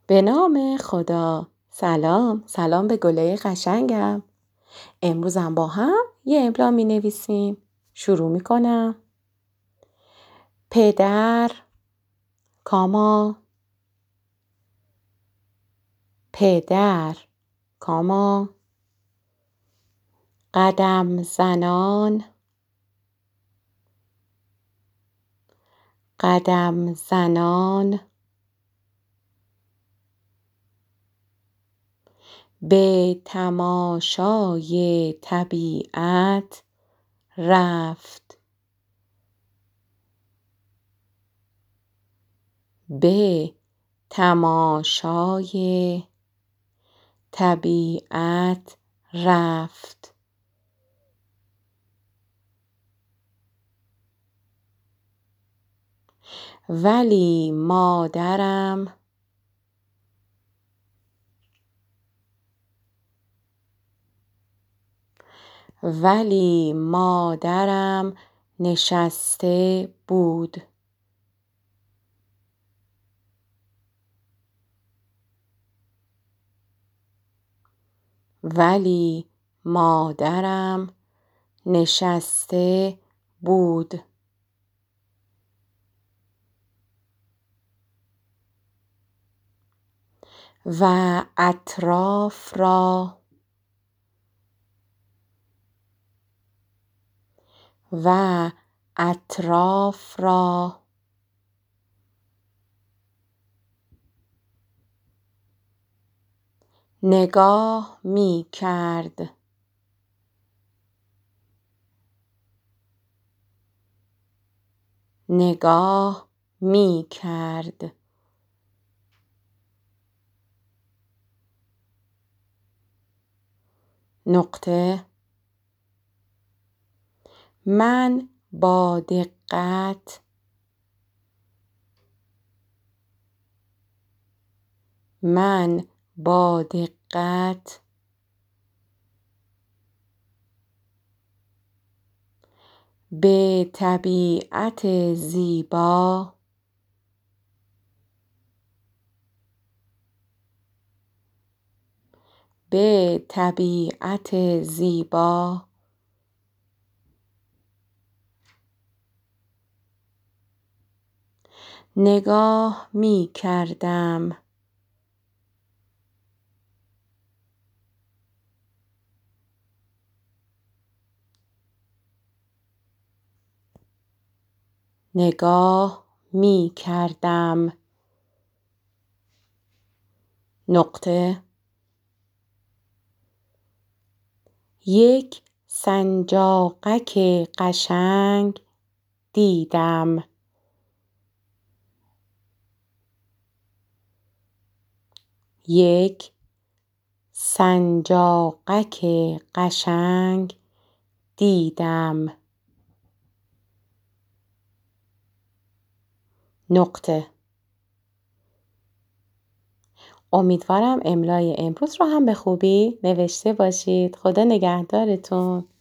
به نام خدا. سلام به گله قشنگم. امروزم با هم یه املا می نویسیم. شروع می کنم. پدر کاما پدر کاما قدم زنان قدم زنان به تماشای طبیعت رفت به تماشای طبیعت رفت ولی مادرم نشسته بود ولی مادرم نشسته بود و اطراف را نگاه می کرد نقطه من با دقت به طبیعت زیبا نگاه می کردم نقطه یک سنجاقک قشنگ دیدم نقطه امیدوارم املای امروز رو هم به خوبی نوشته باشید. خدا نگهدارتون.